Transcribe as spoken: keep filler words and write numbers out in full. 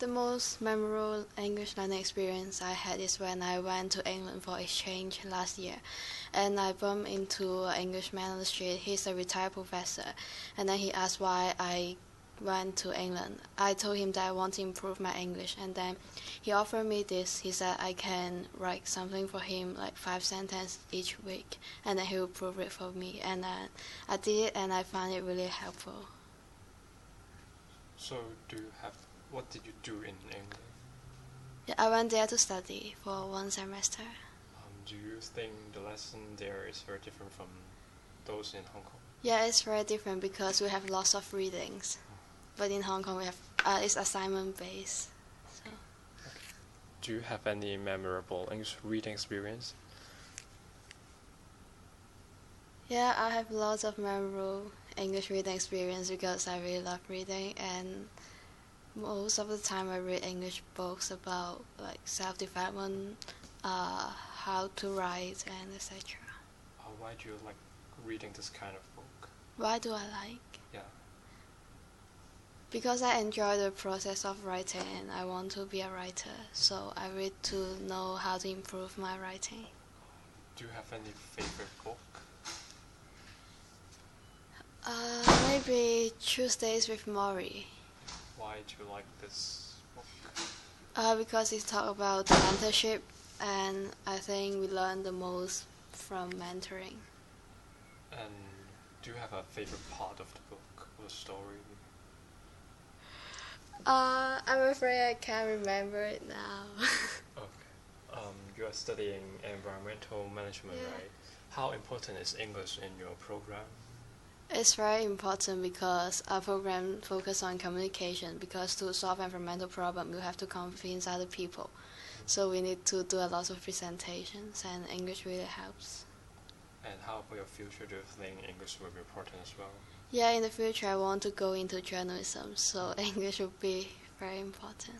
The most memorable English learning experience I had is when I went to England for exchange last year, and I bumped into an Englishman on the street. He's a retired professor, and then he asked why I went to England. I told him that I want to improve my English, and then he offered me this. He said I can write something for him, like five sentences each week, and then he will prove it for me. And then I did it, and I found it really helpful. So, do you have what did you do in England? Yeah, I went there to study for one semester. Um, do you think the lesson there is very different from those in Hong Kong? Yeah, it's very different because we have lots of readings, but in Hong Kong we have uh, it's assignment based. So. Okay. Do you have any memorable English reading experience? Yeah, I have lots of memorable English reading experience because I really love reading, and most of the time I read English books about like self-development, uh, how to write, and et cetera. Uh, why do you like reading this kind of book? Why do I like? Yeah. Because I enjoy the process of writing and I want to be a writer, so I read to know how to improve my writing. Do you have any favorite book? Uh, maybe Tuesdays with Maury. Why do you like this book? Uh, because it talks about the mentorship, and I think we learn the most from mentoring. And do you have a favorite part of the book or story? Uh, I'm afraid I can't remember it now. Okay. Um, you are studying environmental management, Yeah. right? How important is English in your program? It's very important because our program focuses on communication, because to solve environmental problem you have to convince other people. So we need to do a lot of presentations, and English really helps. And how about your future? Do you think English will be important as well? Yeah, in the future I want to go into journalism, so English will be very important.